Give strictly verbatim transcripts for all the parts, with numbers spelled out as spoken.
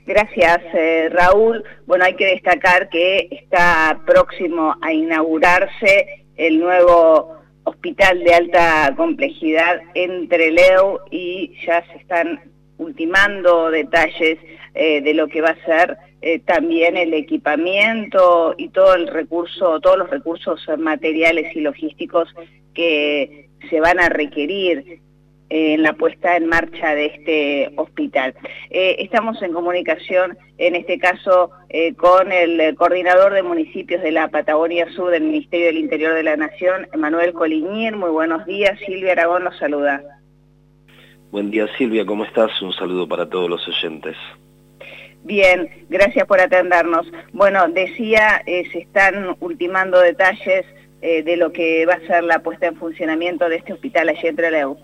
Gracias, eh, Raúl. Bueno, hay que destacar que está próximo a inaugurarse el nuevo hospital de alta complejidad en Trelew y ya se están ultimando detalles eh, de lo que va a ser eh, también el equipamiento y todo el recurso, todos los recursos materiales y logísticos que se van a requerir en la puesta en marcha de este hospital. Eh, estamos en comunicación, en este caso, eh, con el coordinador de municipios de la Patagonia Sur del Ministerio del Interior de la Nación, Emanuel Coliñir. Muy buenos días, Silvia Aragón los saluda. Buen día, Silvia, ¿cómo estás? Un saludo para todos los oyentes. Bien, gracias por atendernos. Bueno, decía, eh, se están ultimando detalles eh, de lo que va a ser la puesta en funcionamiento de este hospital allí en Trelew.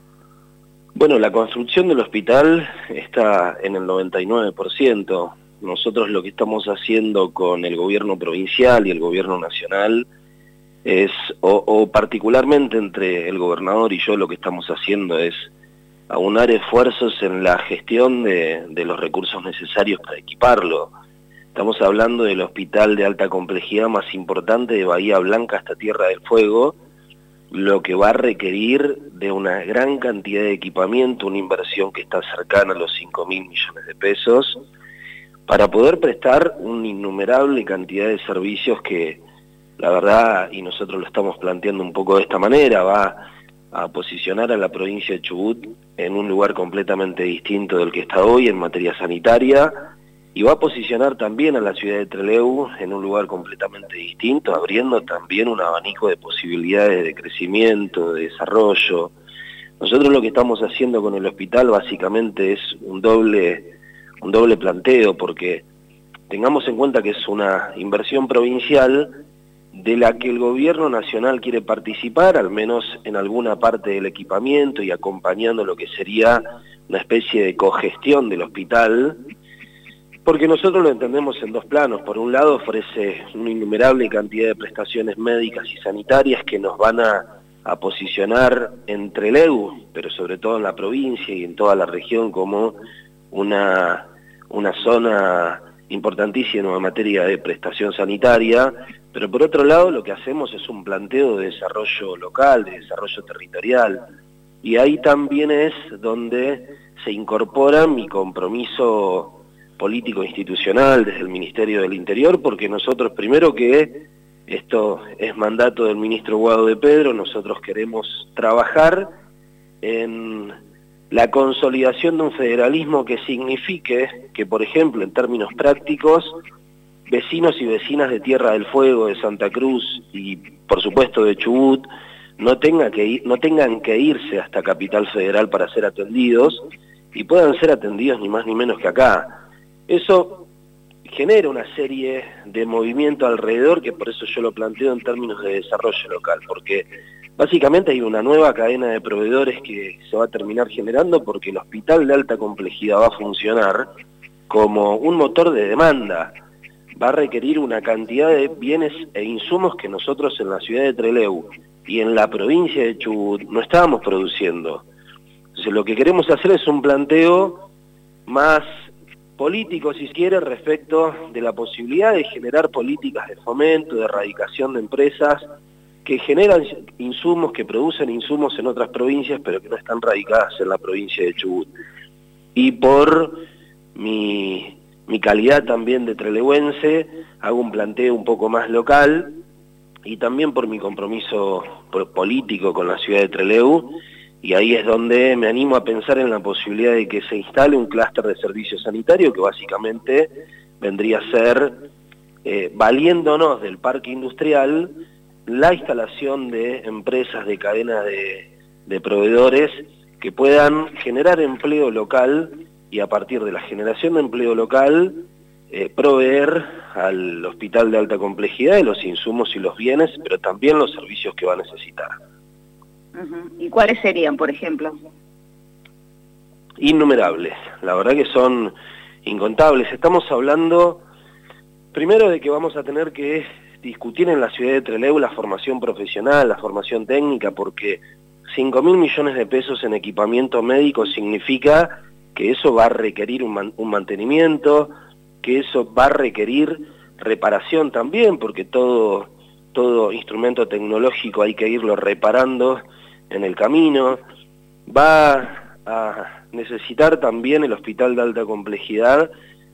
Bueno, la construcción del hospital está en el noventa y nueve por ciento. Nosotros lo que estamos haciendo con el gobierno provincial y el gobierno nacional es, o, o particularmente entre el gobernador y yo, lo que estamos haciendo es aunar esfuerzos en la gestión de, de los recursos necesarios para equiparlo. Estamos hablando del hospital de alta complejidad más importante de Bahía Blanca hasta Tierra del Fuego, lo que va a requerir de una gran cantidad de equipamiento, una inversión que está cercana a los cinco mil millones de pesos, para poder prestar una innumerable cantidad de servicios que, la verdad, y nosotros lo estamos planteando un poco de esta manera, va a posicionar a la provincia de Chubut en un lugar completamente distinto del que está hoy en materia sanitaria, y va a posicionar también a la ciudad de Trelew en un lugar completamente distinto, abriendo también un abanico de posibilidades de crecimiento, de desarrollo. Nosotros lo que estamos haciendo con el hospital básicamente es un doble, un doble planteo, porque tengamos en cuenta que es una inversión provincial de la que el gobierno nacional quiere participar, al menos en alguna parte del equipamiento y acompañando lo que sería una especie de cogestión del hospital, porque nosotros lo entendemos en dos planos. Por un lado, ofrece una innumerable cantidad de prestaciones médicas y sanitarias que nos van a, a posicionar en Trelew, pero sobre todo en la provincia y en toda la región, como una, una zona importantísima en materia de prestación sanitaria. Pero por otro lado, lo que hacemos es un planteo de desarrollo local, de desarrollo territorial, y ahí también es donde se incorpora mi compromiso político institucional desde el Ministerio del Interior, porque nosotros, primero que esto es mandato del ministro Guado de Pedro, nosotros queremos trabajar en la consolidación de un federalismo que signifique que, por ejemplo, en términos prácticos, vecinos y vecinas de Tierra del Fuego, de Santa Cruz y, por supuesto, de Chubut, no, tenga que ir, no tengan que irse hasta Capital Federal para ser atendidos y puedan ser atendidos ni más ni menos que acá. Eso genera una serie de movimiento alrededor, que por eso yo lo planteo en términos de desarrollo local, porque básicamente hay una nueva cadena de proveedores que se va a terminar generando, porque el hospital de alta complejidad va a funcionar como un motor de demanda. Va a requerir una cantidad de bienes e insumos que nosotros en la ciudad de Trelew y en la provincia de Chubut no estábamos produciendo. Entonces lo que queremos hacer es un planteo más político, si quiere, respecto de la posibilidad de generar políticas de fomento, de erradicación de empresas que generan insumos, que producen insumos en otras provincias, pero que no están radicadas en la provincia de Chubut. Y por mi, mi calidad también de trelewense, hago un planteo un poco más local, y también por mi compromiso político con la ciudad de Trelew, y ahí es donde me animo a pensar en la posibilidad de que se instale un clúster de servicio sanitario que básicamente vendría a ser, eh, valiéndonos del parque industrial, la instalación de empresas de cadena de, de proveedores que puedan generar empleo local y a partir de la generación de empleo local eh, proveer al hospital de alta complejidad de los insumos y los bienes, pero también los servicios que va a necesitar. Uh-huh. ¿Y cuáles serían, por ejemplo? Innumerables, la verdad que son incontables. Estamos hablando primero de que vamos a tener que discutir en la ciudad de Trelew la formación profesional, la formación técnica, porque cinco mil millones de pesos en equipamiento médico significa que eso va a requerir un, man, un mantenimiento, que eso va a requerir reparación también, porque todo, todo instrumento tecnológico hay que irlo reparando en el camino. Va a necesitar también el hospital de alta complejidad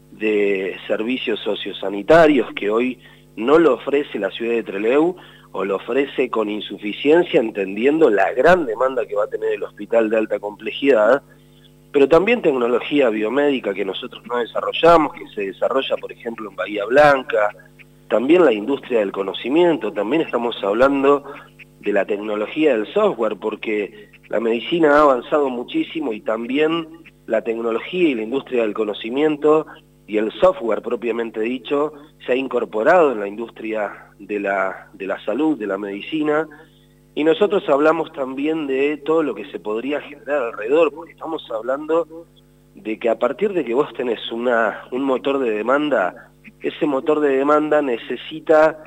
de servicios sociosanitarios que hoy no lo ofrece la ciudad de Trelew, o lo ofrece con insuficiencia, entendiendo la gran demanda que va a tener el hospital de alta complejidad, pero también tecnología biomédica que nosotros no desarrollamos, que se desarrolla, por ejemplo, en Bahía Blanca, también la industria del conocimiento, también estamos hablando de la tecnología del software, porque la medicina ha avanzado muchísimo y también la tecnología y la industria del conocimiento y el software propiamente dicho se ha incorporado en la industria de la, de la salud, de la medicina, y nosotros hablamos también de todo lo que se podría generar alrededor, porque estamos hablando de que a partir de que vos tenés una, un motor de demanda, ese motor de demanda necesita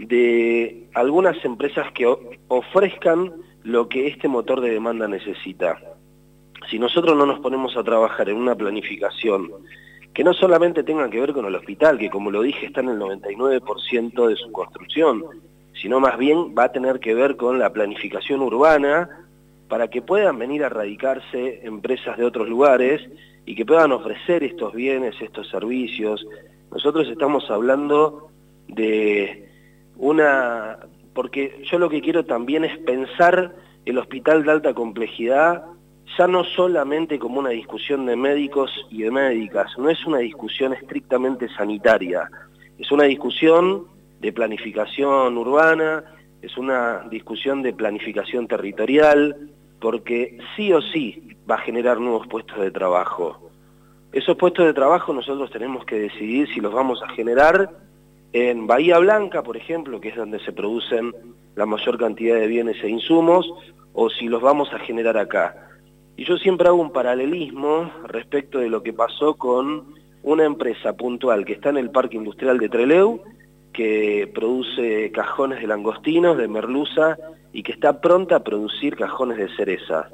de algunas empresas que ofrezcan lo que este motor de demanda necesita. Si nosotros no nos ponemos a trabajar en una planificación que no solamente tenga que ver con el hospital, que como lo dije está en el noventa y nueve por ciento de su construcción, sino más bien va a tener que ver con la planificación urbana para que puedan venir a radicarse empresas de otros lugares y que puedan ofrecer estos bienes, estos servicios. Nosotros estamos hablando de una... porque yo lo que quiero también es pensar el hospital de alta complejidad ya no solamente como una discusión de médicos y de médicas, no es una discusión estrictamente sanitaria, es una discusión de planificación urbana, es una discusión de planificación territorial, porque sí o sí va a generar nuevos puestos de trabajo. Esos puestos de trabajo nosotros tenemos que decidir si los vamos a generar en Bahía Blanca, por ejemplo, que es donde se producen la mayor cantidad de bienes e insumos, o si los vamos a generar acá. Y yo siempre hago un paralelismo respecto de lo que pasó con una empresa puntual que está en el Parque Industrial de Trelew, que produce cajones de langostinos, de merluza, y que está pronta a producir cajones de cereza.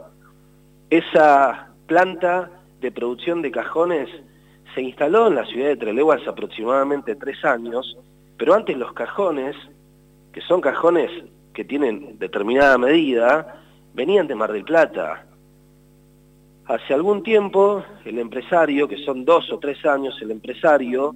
Esa planta de producción de cajones se instaló en la ciudad de Trelew hace aproximadamente tres años, pero antes los cajones, que son cajones que tienen determinada medida, venían de Mar del Plata. Hace algún tiempo, el empresario, que son dos o tres años, el empresario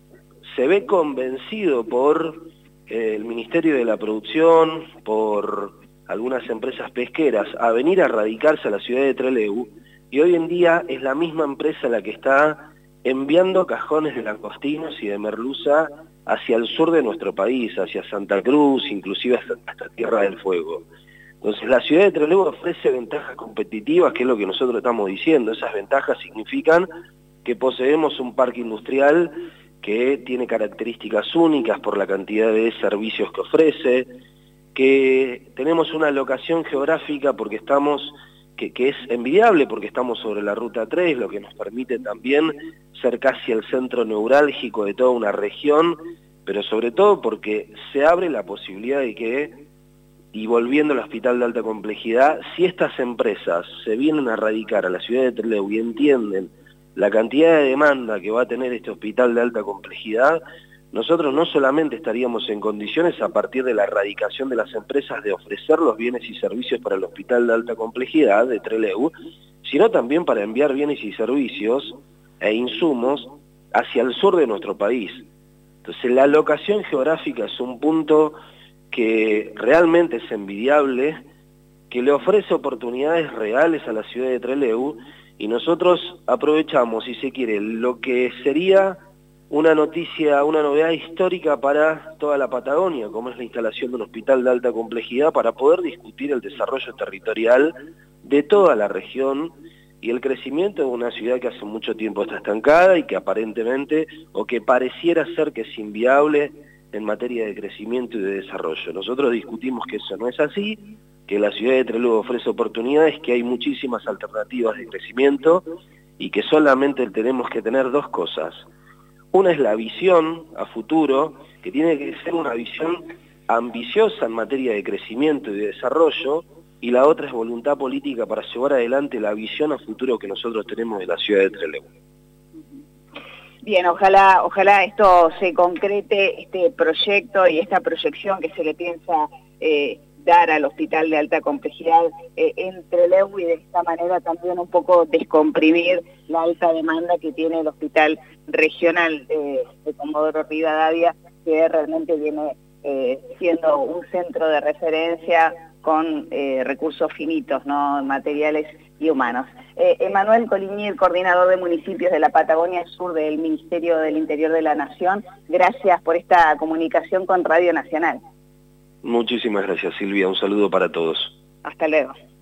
se ve convencido por eh, el Ministerio de la Producción, por algunas empresas pesqueras, a venir a radicarse a la ciudad de Trelew, y hoy en día es la misma empresa la que está enviando cajones de langostinos y de merluza hacia el sur de nuestro país, hacia Santa Cruz, inclusive hasta, hasta Tierra del Fuego. Entonces la ciudad de Trelew ofrece ventajas competitivas, que es lo que nosotros estamos diciendo. Esas ventajas significan que poseemos un parque industrial que tiene características únicas por la cantidad de servicios que ofrece, que tenemos una locación geográfica porque estamos, que, que es envidiable porque estamos sobre la Ruta tres, lo que nos permite también ser casi el centro neurálgico de toda una región, pero sobre todo porque se abre la posibilidad de que, y volviendo al hospital de alta complejidad, si estas empresas se vienen a radicar a la ciudad de Trelew y entienden la cantidad de demanda que va a tener este hospital de alta complejidad, nosotros no solamente estaríamos en condiciones a partir de la radicación de las empresas de ofrecer los bienes y servicios para el hospital de alta complejidad de Trelew, sino también para enviar bienes y servicios e insumos hacia el sur de nuestro país. Entonces la locación geográfica es un punto que realmente es envidiable, que le ofrece oportunidades reales a la ciudad de Trelew, y nosotros aprovechamos, si se quiere, lo que sería una noticia, una novedad histórica para toda la Patagonia, como es la instalación de un hospital de alta complejidad, para poder discutir el desarrollo territorial de toda la región y el crecimiento de una ciudad que hace mucho tiempo está estancada y que aparentemente, o que pareciera ser que es inviable en materia de crecimiento y de desarrollo. Nosotros discutimos que eso no es así, que la ciudad de Trelew ofrece oportunidades, que hay muchísimas alternativas de crecimiento y que solamente tenemos que tener dos cosas. Una es la visión a futuro, que tiene que ser una visión ambiciosa en materia de crecimiento y de desarrollo, y la otra es voluntad política para llevar adelante la visión a futuro que nosotros tenemos de la ciudad de Trelew. Bien, ojalá, ojalá esto se concrete, este proyecto y esta proyección que se le piensa eh, dar al hospital de alta complejidad eh, en Trelew, y de esta manera también un poco descomprimir la alta demanda que tiene el hospital regional eh, de Comodoro Rivadavia, que realmente viene eh, siendo un centro de referencia con eh, recursos finitos, ¿no?, materiales y humanos. Eh, Emanuel Coliñir, coordinador de municipios de la Patagonia Sur del Ministerio del Interior de la Nación, gracias por esta comunicación con Radio Nacional. Muchísimas gracias, Silvia. Un saludo para todos. Hasta luego.